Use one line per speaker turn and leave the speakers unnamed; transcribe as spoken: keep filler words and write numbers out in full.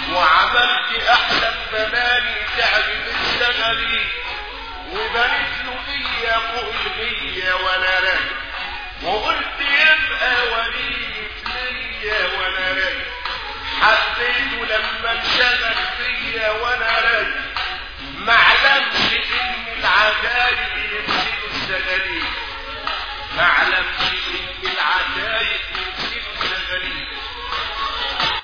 وعملت احلى بناني تعجب الشغلي وبنت له مية فوق المية وانا راجع وقلت يبقى ولي ليا وانا راجع حبيته لما انشغل فيا وانا راجع معلمش ان العجايب يمسكوا السجالين معلمش ان